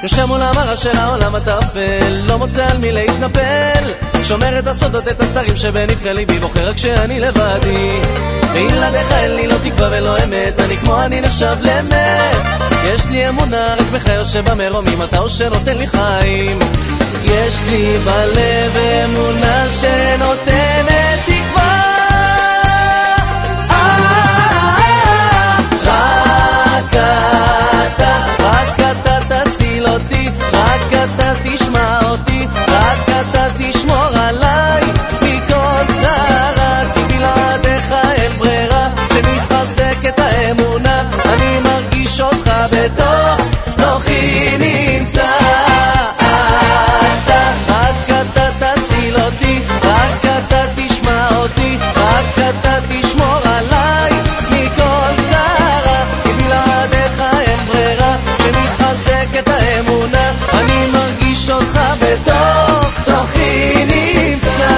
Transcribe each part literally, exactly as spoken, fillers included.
יושב מול המראה של העולם הטפל, לא מוצא על מי להתנפל, שומר את הסודות, את הסתרים שבנבחי ליבי, בוחר רק שאני לבדי. בלעדיך אין לי לא תקווה ולא אמת, אני כמו אני נחשב למת. יש לי אמונה רק בחיר שבמרומים, אתה או שנותן לי חיים. יש לי בלב אמונה שנותנת תקווה. רק אתה, רק אתה תציל אותי, רק אתה תשמע אותי, רק אתה תשמור עליי מכל צרה, כי בלעדיך אין ברירה, שמתחזקת האמונה, אני מרגיש אותך בתוך תוכי נמצא. אתה, רק אתה תציל אותי, רק אתה תשמע אותי, רק אתה תשמור עליי מכל צרה, כי בלעדיך אין ברירה, שמתחזקת האמונה, אני מרגיש אותך בתוך תוכי נמצא.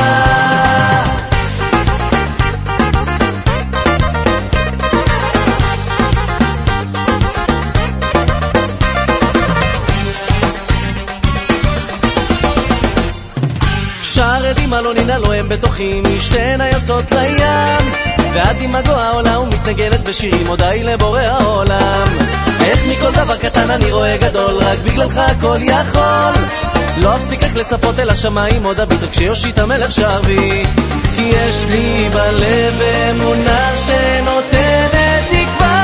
שערדים אלונים אלוהם בתוכי, משתנה יוצאות לים, ועד עם הגואה עולה ומתנגנת בשירים, הודאי לבורא העולם. איך מכל דבר קטן אני רואה גדול, רק בגללך הכל יכול, לא אפסיק רק לצפות אל השמיים, עוד אביט רק שיושיט המלך שר בי, כי יש לי בלב אמונה שנותנת תקווה.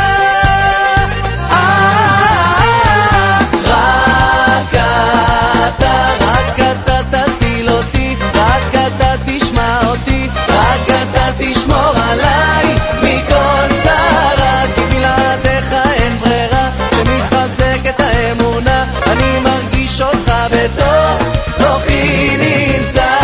רק אתה, רק אתה תציל אותי, רק אתה תשמע אותי, רק אתה תשמור עליי מכל צרה, כי בלעדיך אין ברירה, שמתחזקת האמונה, אני מרגיש אותך בתוך תוכי נמצא.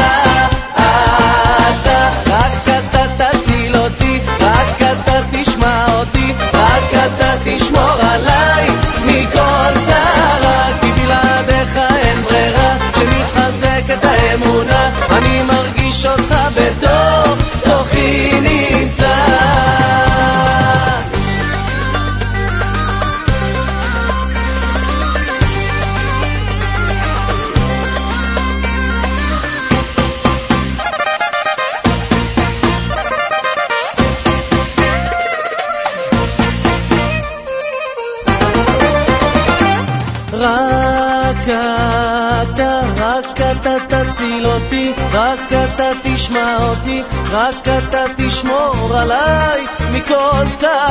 אתה, רק אתה תציל אותי, רק אתה תשמע אותי, רק אתה תשמור עליי מכל צרה, כי בלעדיך אין ברירה, שמתחזקת האמונה, אני מרגיש אותך בתוך תוכי נמצא. רק אתה, רק אתה תציל אותי, רק אתה תשמע אותי, רק אתה תשמור עליי מכל צרה.